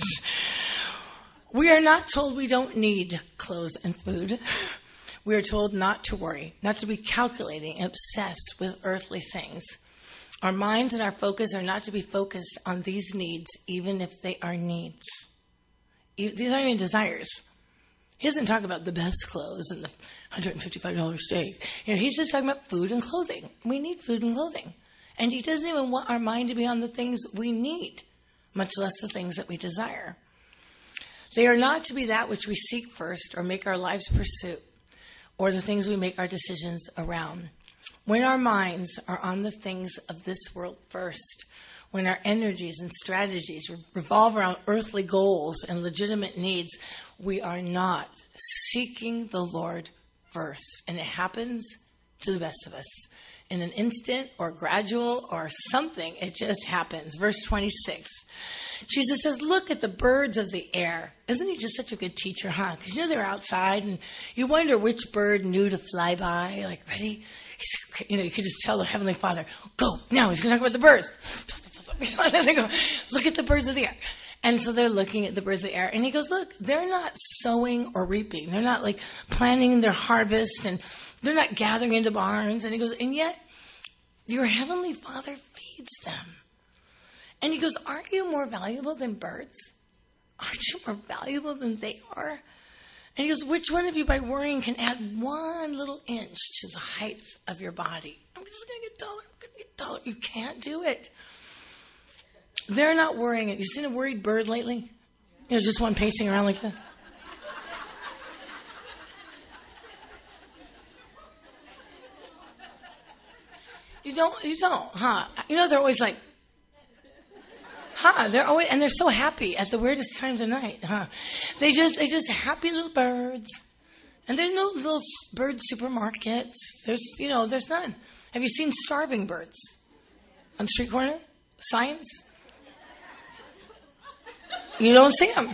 Speaker 1: We are not told we don't need clothes and food. We are told not to worry, not to be calculating and obsessed with earthly things. Our minds and our focus are not to be focused on these needs, even if they are needs. These aren't even desires. He doesn't talk about the best clothes and the one hundred fifty-five dollars steak. You know, he's just talking about food and clothing. We need food and clothing. And He doesn't even want our mind to be on the things we need, much less the things that we desire. They are not to be that which we seek first or make our lives pursue, or the things we make our decisions around. When our minds are on the things of this world first, when our energies and strategies revolve around earthly goals and legitimate needs, we are not seeking the Lord first. And it happens to the best of us. In an instant or gradual or something, it just happens. Verse twenty-six. Jesus says, look at the birds of the air. Isn't He just such a good teacher, huh? Because you know they're outside and you wonder which bird knew to fly by. Like, ready? He's, you know, you could just tell the Heavenly Father, go, now he's going to talk about the birds. They go, look at the birds of the air. And so they're looking at the birds of the air. And He goes, look, they're not sowing or reaping. They're not like planting their harvest and they're not gathering into barns. And He goes, and yet your Heavenly Father feeds feeds them. And he goes, aren't you more valuable than birds? Aren't you more valuable than they are? And he goes, which one of you by worrying can add one little inch to the height of your body? I'm just going to get taller. I'm going to get taller. You can't do it. They're not worrying it. You seen a worried bird lately? You know, just one pacing around like this. You don't, you don't, huh? You know, they're always like, huh? They're always, and they're so happy at the weirdest times of night, huh? They just, they just happy little birds. And there's no little bird supermarkets. There's, you know, there's none. Have you seen starving birds on the street corner? Signs? You don't see them.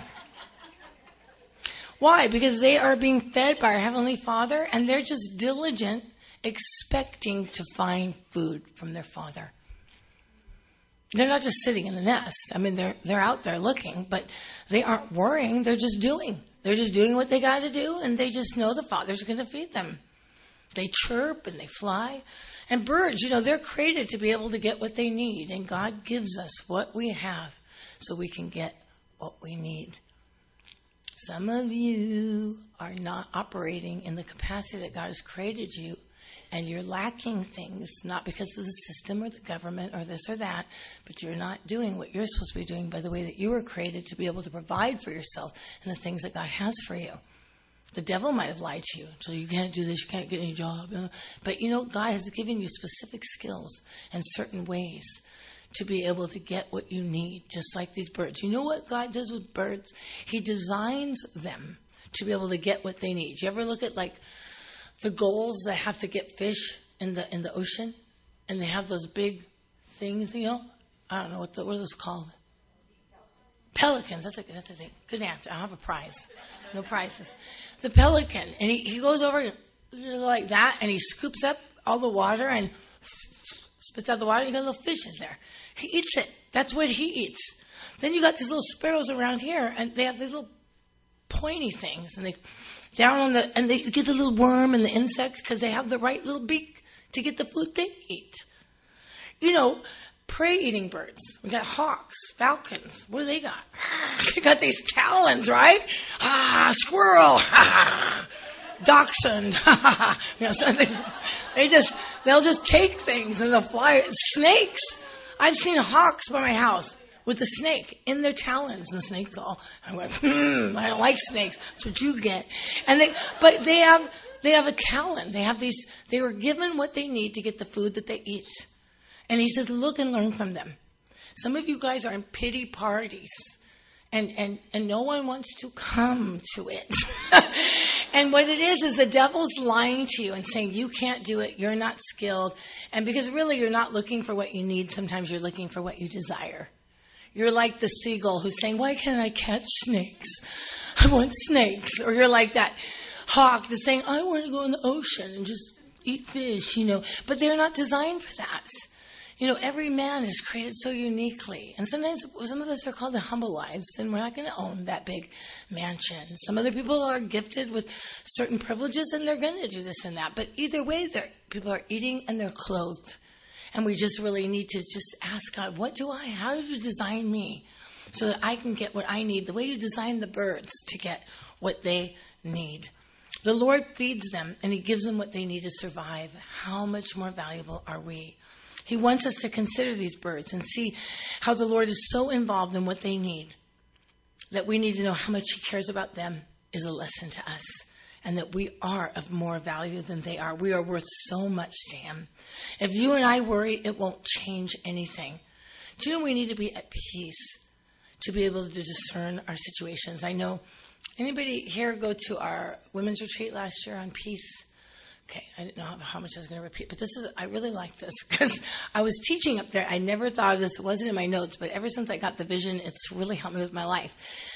Speaker 1: Why? Because they are being fed by our Heavenly Father, and they're just diligent, expecting to find food from their Father. They're not just sitting in the nest. I mean, they're they're out there looking, but they aren't worrying. They're just doing. They're just doing what they got to do, and they just know the Father's going to feed them. They chirp and they fly. And birds, you know, they're created to be able to get what they need, and God gives us what we have so we can get what we need. Some of you are not operating in the capacity that God has created you, and you're lacking things, not because of the system or the government or this or that, but you're not doing what you're supposed to be doing by the way that you were created to be able to provide for yourself and the things that God has for you. The devil might have lied to you. So you can't do this, you can't get any job. But you know, God has given you specific skills and certain ways to be able to get what you need, just like these birds. You know what God does with birds? He designs them to be able to get what they need. You ever look at like the gulls that have to get fish in the in the ocean, and they have those big things, you know? I don't know what the, what are those called? Pelicans. That's a that's a thing. Good answer. I'll have a prize. No prizes. The pelican, and he, he goes over like that, and he scoops up all the water and spits out the water. And you got little fishes there. He eats it. That's what he eats. Then you got these little sparrows around here, and they have these little pointy things, and they down on the and they get the little worm and the insects because they have the right little beak to get the food they eat. You know, prey-eating birds. We got hawks, falcons. What do they got? They got these talons, right? Ah, squirrel. Dachshund. You know, so they, they just they'll just take things and they'll fly. Snakes. I've seen hawks by my house with the snake in their talons, and the snake's all. I went, hmm, I don't like snakes. That's what you get. And they, but they have they have a talent. They have these. They were given what they need to get the food that they eat. And he says, look and learn from them. Some of you guys are in pity parties, and, and, and no one wants to come to it. And what it is, is the devil's lying to you and saying, you can't do it, you're not skilled. And because really you're not looking for what you need, sometimes you're looking for what you desire. You're like the seagull who's saying, why can't I catch snakes? I want snakes. Or you're like that hawk that's saying, I want to go in the ocean and just eat fish, you know. But they're not designed for that. You know, every man is created so uniquely. And sometimes some of us are called the humble lives, and we're not going to own that big mansion. Some other people are gifted with certain privileges, and they're going to do this and that. But either way, people are eating and they're clothed. And we just really need to just ask God, what do I, how did you design me so that I can get what I need? The way you design the birds to get what they need. The Lord feeds them, and he gives them what they need to survive. How much more valuable are we? He wants us to consider these birds and see how the Lord is so involved in what they need that we need to know how much he cares about them is a lesson to us, and that we are of more value than they are. We are worth so much to him. If you and I worry, it won't change anything. Do you know we need to be at peace to be able to discern our situations? I know, anybody here go to our women's retreat last year on peace? Okay, I didn't know how, how much I was going to repeat, but this is, I really like this because I was teaching up there. I never thought of this. It wasn't in my notes, but ever since I got the vision, it's really helped me with my life.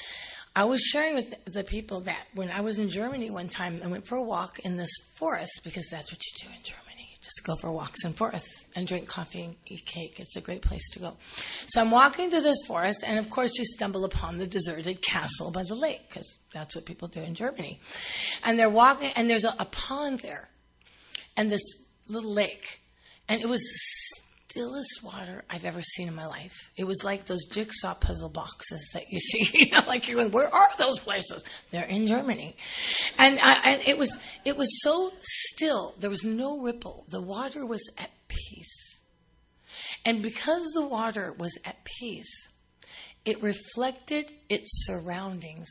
Speaker 1: I was sharing with the people that when I was in Germany one time, I went for a walk in this forest because that's what you do in Germany. You just go for walks in forests and drink coffee and eat cake. It's a great place to go. So I'm walking through this forest, and of course you stumble upon the deserted castle by the lake because that's what people do in Germany. And they're walking, and there's a, a pond there. And this little lake. And it was stillest water I've ever seen in my life. It was like those jigsaw puzzle boxes that you see, you know, like you're going, where are those places? They're in Germany. And, I, and it was, it was so still. There was no ripple. The water was at peace. And because the water was at peace, it reflected its surroundings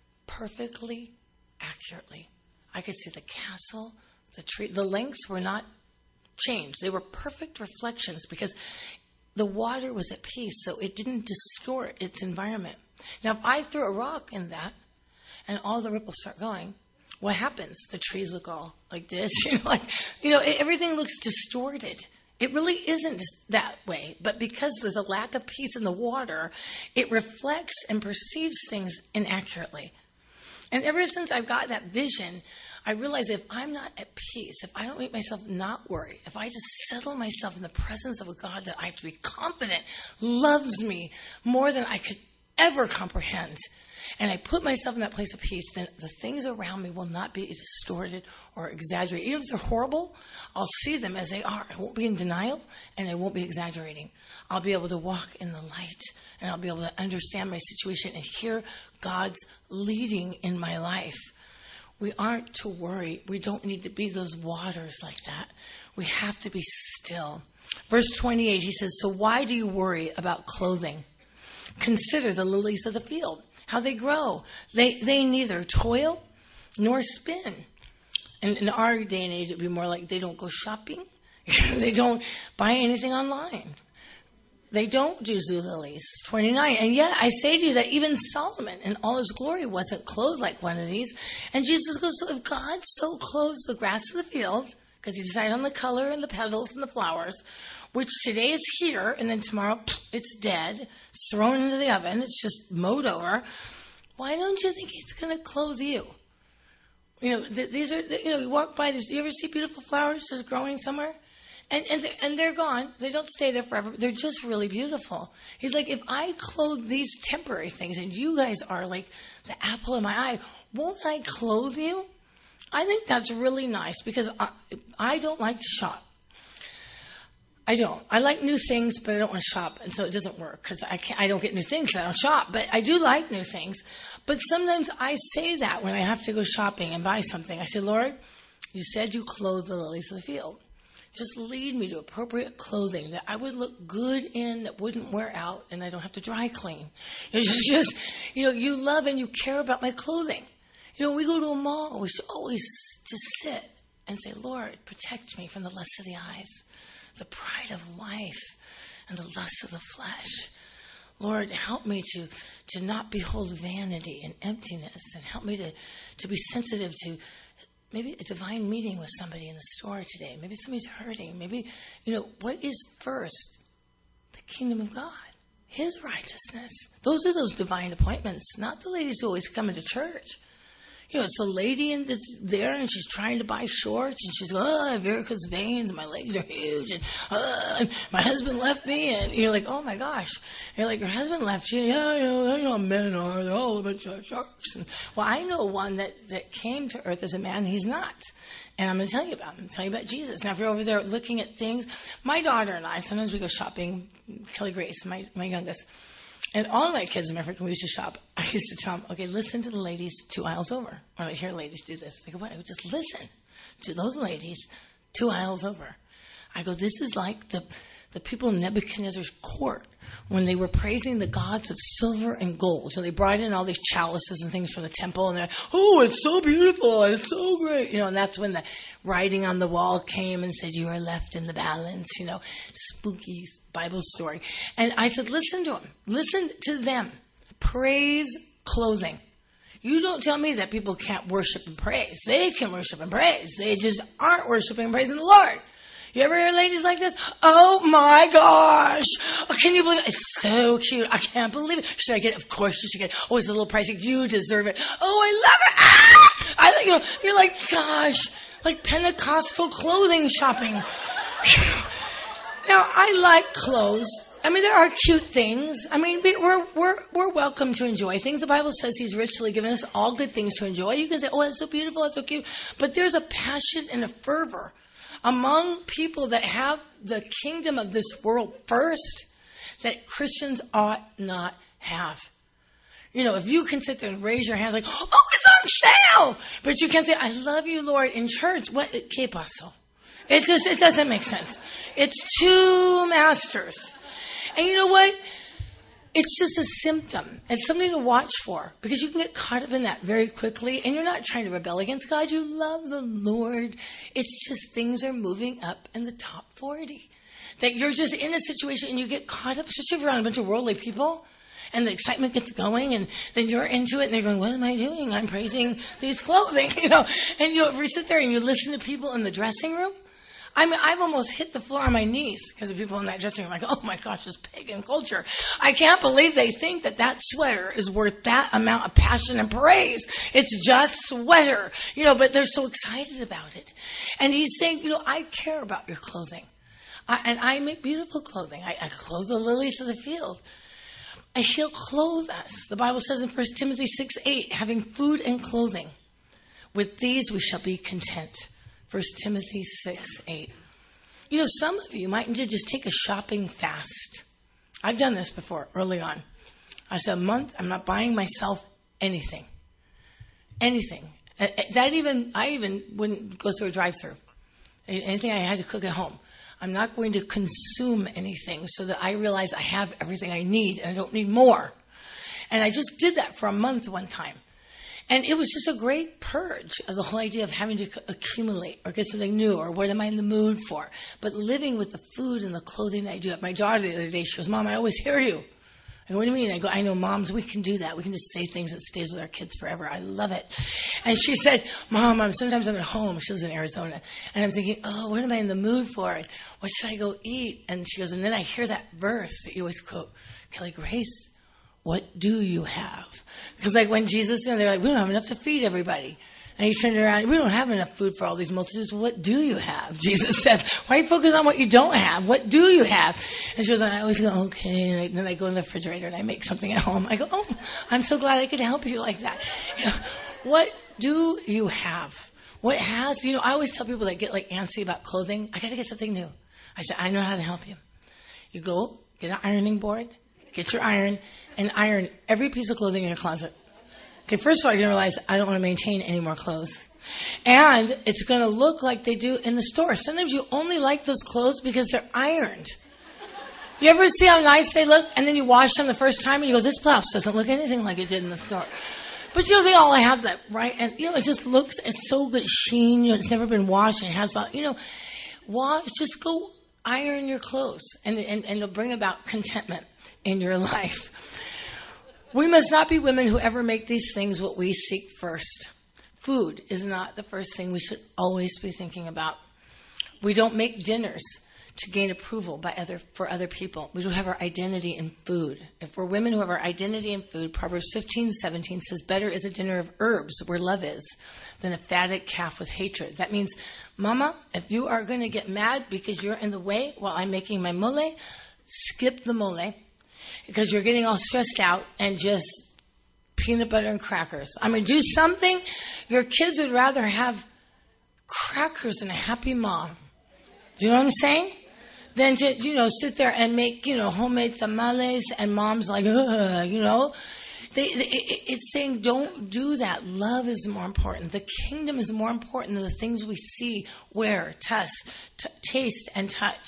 Speaker 1: perfectly, accurately. I could see the castle, the tree. The lengths were not changed. They were perfect reflections because the water was at peace, so it didn't distort its environment. Now, if I throw a rock in that and all the ripples start going, what happens? The trees look all like this, you know, like, you know, everything looks distorted. It really isn't that way, but because there's a lack of peace in the water, it reflects and perceives things inaccurately. And ever since I've got that vision, I realize if I'm not at peace, if I don't make myself not worry, if I just settle myself in the presence of a God that I have to be confident loves me more than I could ever comprehend, and I put myself in that place of peace, then the things around me will not be distorted or exaggerated. Even if they're horrible, I'll see them as they are. I won't be in denial, and I won't be exaggerating. I'll be able to walk in the light, and I'll be able to understand my situation and hear God's leading in my life. We aren't to worry. We don't need to be those waters like that. We have to be still. Verse twenty-eight, he says, so why do you worry about clothing? Consider the lilies of the field, how they grow. They they neither toil nor spin. And in our day and age, it would be more like they don't go shopping. They don't buy anything online. They don't do zoo lilies. twenty-nine. And yet I say to you that even Solomon in all his glory wasn't clothed like one of these. And Jesus goes, so if God so clothes the grass of the field, because he decided on the color and the petals and the flowers, which today is here, and then tomorrow it's dead, it's thrown into the oven, it's just mowed over. Why don't you think he's going to clothe you? You know, th- these are, you know, you walk by this, you ever see beautiful flowers just growing somewhere? And and they're, and they're gone. They don't stay there forever. They're just really beautiful. He's like, if I clothe these temporary things, and you guys are like the apple of my eye, won't I clothe you? I think that's really nice because I, I don't like to shop. I don't. I like new things, but I don't want to shop, and so it doesn't work because I can't. I don't get new things. I don't shop, but I do like new things. But sometimes I say that when I have to go shopping and buy something, I say, Lord, you said you clothe the lilies of the field. Just lead me to appropriate clothing that I would look good in, that wouldn't wear out, and I don't have to dry clean. It's just, you know, you love and you care about my clothing. You know, when we go to a mall, we should always just sit and say, Lord, protect me from the lust of the eyes, the pride of life, and the lust of the flesh. Lord, help me to, to not behold vanity and emptiness, and help me to, to be sensitive to maybe a divine meeting with somebody in the store today. Maybe somebody's hurting. Maybe, you know, what is first? The kingdom of God, his righteousness. Those are those divine appointments, not the ladies who always come into church. You know, it's the lady in that's there and she's trying to buy shorts and she's going, oh, I have varicose veins and my legs are huge and, uh, and my husband left me. And you're like, oh my gosh. And you're like, your husband left you? Yeah, you know, you know men are. They're all a bunch of sharks. And, well, I know one that, that came to earth as a man. He's not. And I'm going to tell you about him. Tell you about Jesus. Now, if you're over there looking at things, my daughter and I, sometimes we go shopping, Kelly Grace, my, my youngest. And all of my kids, in my fact, when we used to shop, I used to tell them, okay, listen to the ladies two aisles over. When I hear ladies do this, I go, what? I go, just listen to those ladies two aisles over. I go, this is like the, the people in Nebuchadnezzar's court when they were praising the gods of silver and gold. So they brought in all these chalices and things from the temple, and they're, oh, it's so beautiful, it's so great. You know, and that's when the writing on the wall came and said, you are left in the balance, you know, spooky Bible story. And I said, listen to them. Listen to them. Praise clothing. You don't tell me that people can't worship and praise. They can worship and praise. They just aren't worshiping and praising the Lord. You ever hear ladies like this? Oh my gosh. Oh, can you believe it? It's so cute. I can't believe it. Should I get it? Of course you should get it. Oh, it's a little pricey. You deserve it. Oh, I love it. Ah! I, you know, you're like, gosh, like Pentecostal clothing shopping. Now, I like clothes. I mean, there are cute things. I mean, we're we're we're welcome to enjoy things. The Bible says he's richly given us all good things to enjoy. You can say, oh, that's so beautiful, that's so cute. But there's a passion and a fervor among people that have the kingdom of this world first that Christians ought not have. You know, if you can sit there and raise your hands like, oh, it's on sale, but you can't say, I love you, Lord, in church. What? ¿Qué pasó? It just, it doesn't make sense. It's two masters. And you know what? It's just a symptom. It's something to watch for because you can get caught up in that very quickly and you're not trying to rebel against God. You love the Lord. It's just things are moving up in the top forty. That you're just in a situation and you get caught up, especially if you're around a bunch of worldly people. And the excitement gets going, and then you're into it, and they're going, what am I doing? I'm praising these clothing, you know. And you, you sit there and you listen to people in the dressing room. I mean, I've almost hit the floor on my knees because of people in that dressing room. Like, oh my gosh, this pagan culture. I can't believe they think that that sweater is worth that amount of passion and praise. It's just sweater, you know, but they're so excited about it. And he's saying, you know, I care about your clothing. I, and I make beautiful clothing. I, I clothe the lilies of the field. And he'll clothe us. The Bible says in First Timothy six eight, having food and clothing, with these we shall be content. First Timothy six eight. You know, some of you might need to just take a shopping fast. I've done this before, early on. I said, a month, I'm not buying myself anything. Anything. That even, I even wouldn't go through a drive-thru. Anything I had to cook at home. I'm not going to consume anything so that I realize I have everything I need and I don't need more. And I just did that for a month one time. And it was just a great purge of the whole idea of having to accumulate or get something new or what am I in the mood for. But living with the food and the clothing that I do. My daughter the other day, she goes, Mom, I always hear you. I go, what do you mean? I go, I know, moms, we can do that. We can just say things that stays with our kids forever. I love it. And she said, Mom, I'm sometimes I'm at home. She lives in Arizona. And I'm thinking, oh, what am I in the mood for? And what should I go eat? And she goes, and then I hear that verse that you always quote, Kelly Grace, what do you have? Because like when Jesus, you know, they're like, we don't have enough to feed everybody. And he turned around, we don't have enough food for all these multitudes. What do you have? Jesus said, why focus on what you don't have? What do you have? And she goes, I always go, okay. And I, then I go in the refrigerator and I make something at home. I go, oh, I'm so glad I could help you like that. You know, what do you have? What has, you know, I always tell people that get like antsy about clothing, I got to get something new. I said, I know how to help you. You go get an ironing board, get your iron, and iron every piece of clothing in your closet. Okay, first of all, you're going to realize I don't want to maintain any more clothes. And it's going to look like they do in the store. Sometimes you only like those clothes because they're ironed. You ever see how nice they look? And then you wash them the first time and you go, this blouse doesn't look anything like it did in the store. But you know, they all have that, right? And, you know, it just looks, it's so good sheen. You know, it's never been washed. It has, you know, wash, just go iron your clothes. And, and, and it'll bring about contentment in your life. We must not be women who ever make these things what we seek first. Food is not the first thing we should always be thinking about. We don't make dinners to gain approval by other for other people. We don't have our identity in food. If we're women who have our identity in food, Proverbs fifteen seventeen says, better is a dinner of herbs where love is than a fatted calf with hatred. That means, Mama, if you are going to get mad because you're in the way while I'm making my mole, skip the mole. Because you're getting all stressed out and just peanut butter and crackers. I mean, do something. Your kids would rather have crackers than a happy mom. Do you know what I'm saying? Than to, you know, sit there and make, you know, homemade tamales and mom's like, ugh, you know. They, they, it's saying don't do that. Love is more important. The kingdom is more important than the things we see, wear, test, t- taste, and touch.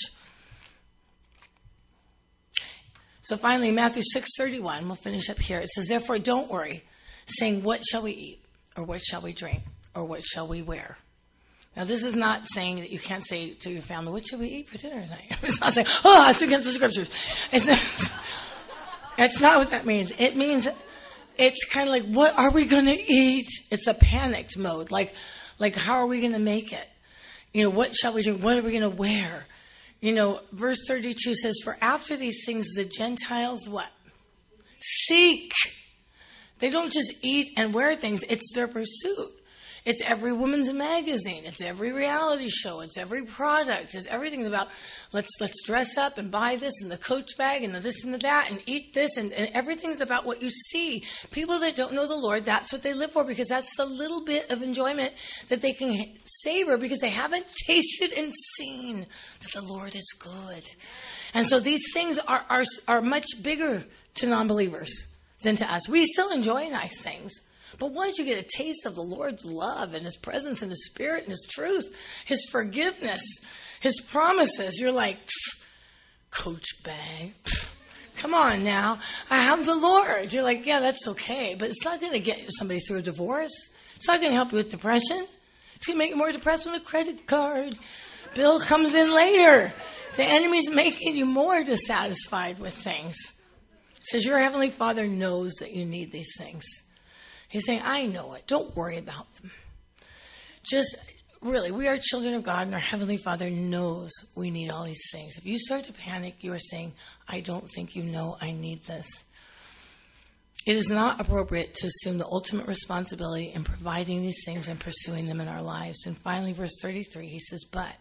Speaker 1: So finally, Matthew six thirty-one, we'll finish up here. It says, therefore, don't worry, saying, what shall we eat? Or what shall we drink? Or what shall we wear? Now, this is not saying that you can't say to your family, what should we eat for dinner tonight? It's not saying, oh, it's against the scriptures. It's not, it's not what that means. It means it's kind of like, what are we going to eat? It's a panicked mode. Like, like how are we going to make it? You know, what shall we do? What are we going to wear? You know, verse thirty-two says, for after these things, the Gentiles, what? Seek. They don't just eat and wear things. It's their pursuit. It's every woman's magazine. It's every reality show. It's every product. It's everything's about let's let's dress up and buy this and the Coach bag and the this and the that and eat this and, and everything's about what you see. People that don't know the Lord, that's what they live for because that's the little bit of enjoyment that they can savor because they haven't tasted and seen that the Lord is good. And so these things are are, are much bigger to non-believers than to us. We still enjoy nice things. But once you get a taste of the Lord's love and His presence and His Spirit and His truth, His forgiveness, His promises, you're like, Coach bag. Come on now. I have the Lord. You're like, yeah, that's okay. But it's not going to get somebody through a divorce. It's not going to help you with depression. It's going to make you more depressed when the credit card bill comes in later. The enemy's making you more dissatisfied with things. It says your Heavenly Father knows that you need these things. He's saying, I know it. Don't worry about them. Just, really, we are children of God, and our Heavenly Father knows we need all these things. If you start to panic, you are saying, I don't think you know I need this. It is not appropriate to assume the ultimate responsibility in providing these things and pursuing them in our lives. And finally, verse thirty-three, he says, but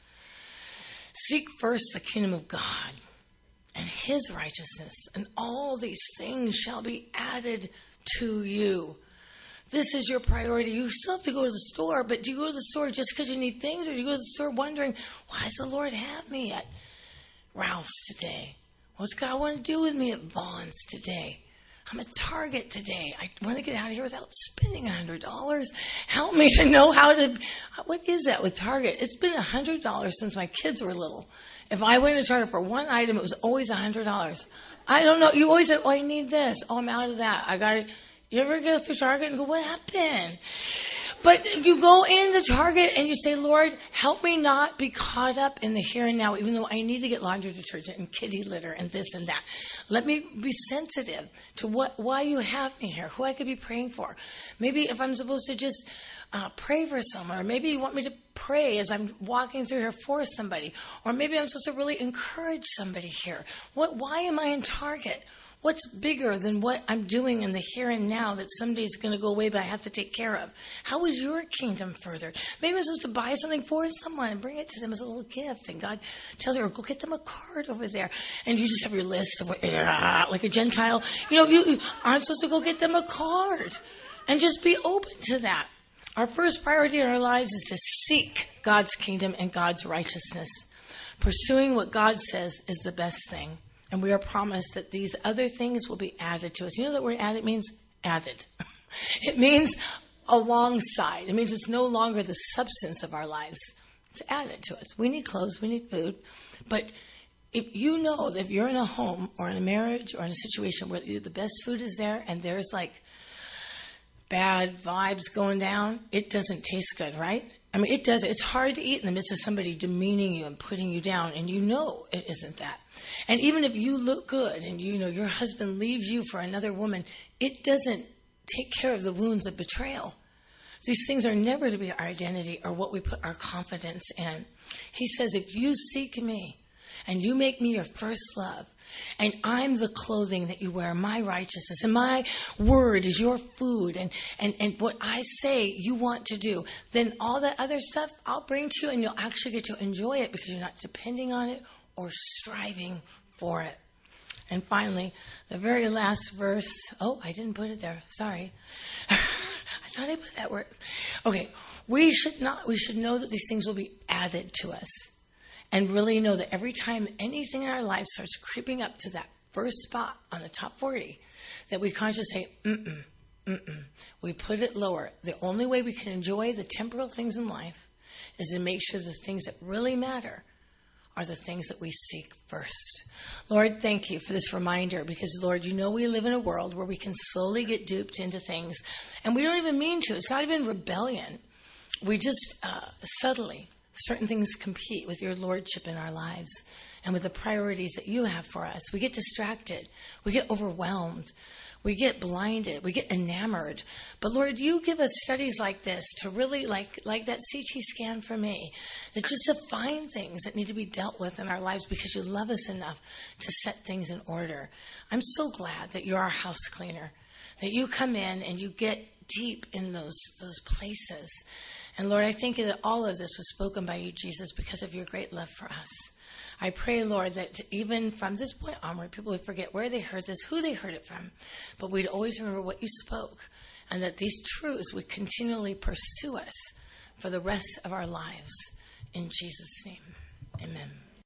Speaker 1: seek first the kingdom of God and His righteousness, and all these things shall be added to you. This is your priority. You still have to go to the store, but do you go to the store just because you need things, or do you go to the store wondering, why does the Lord have me at Ralph's today? What's God want to do with me at Vaughn's today? I'm at Target today. I want to get out of here without spending one hundred dollars. Help me to know how to... What is that with Target? It's been one hundred dollars since my kids were little. If I went to Target for one item, it was always one hundred dollars. I don't know. You always said, oh, I need this. Oh, I'm out of that. I got it. You ever go through Target and go, what happened? But you go into Target and you say, Lord, help me not be caught up in the here and now, even though I need to get laundry detergent and kitty litter and this and that. Let me be sensitive to what why you have me here, who I could be praying for. Maybe if I'm supposed to just uh, pray for someone, or maybe you want me to pray as I'm walking through here for somebody, or maybe I'm supposed to really encourage somebody here. What? Why am I in Target? What's bigger than what I'm doing in the here and now that somebody's going to go away but I have to take care of? How is your kingdom furthered? Maybe I'm supposed to buy something for someone and bring it to them as a little gift. And God tells you, go get them a card over there. And you just have your list of what, like a Gentile. You know, you, I'm supposed to go get them a card. And just be open to that. Our first priority in our lives is to seek God's kingdom and God's righteousness. Pursuing what God says is the best thing. And we are promised that these other things will be added to us. You know that word added means added. It means alongside. It means it's no longer the substance of our lives. It's added to us. We need clothes. We need food. But if you know that if you're in a home or in a marriage or in a situation where the best food is there and there's like bad vibes going down, it doesn't taste good, right? I mean, it does. It's hard to eat in the midst of somebody demeaning you and putting you down, and you know it isn't that. And even if you look good and you know your husband leaves you for another woman, it doesn't take care of the wounds of betrayal. These things are never to be our identity or what we put our confidence in. He says, if you seek me and you make me your first love, and I'm the clothing that you wear, my righteousness, and my word is your food, and, and, and what I say you want to do, then all that other stuff I'll bring to you, and you'll actually get to enjoy it because you're not depending on it or striving for it. And finally, the very last verse. Oh, I didn't put it there. Sorry. I thought I put that word. Okay. We should not, we should know that these things will be added to us. And really know that every time anything in our life starts creeping up to that first spot on the top forty, that we consciously say, mm-mm, mm-mm. We put it lower. The only way we can enjoy the temporal things in life is to make sure the things that really matter are the things that we seek first. Lord, thank you for this reminder because, Lord, you know we live in a world where we can slowly get duped into things, and we don't even mean to. It's not even rebellion. We just uh, subtly... Certain things compete with your lordship in our lives and with the priorities that you have for us. We get distracted. We get overwhelmed. We get blinded. We get enamored. But Lord, you give us studies like this to really, like, like that C T scan for me, that just to find things that need to be dealt with in our lives because you love us enough to set things in order. I'm so glad that you're our house cleaner, that you come in and you get deep in those those places. And Lord, I thank you that all of this was spoken by you, Jesus, because of your great love for us. I pray, Lord, that even from this point onward, people would forget where they heard this, who they heard it from, but we'd always remember what you spoke, and that these truths would continually pursue us for the rest of our lives. In Jesus' name, amen.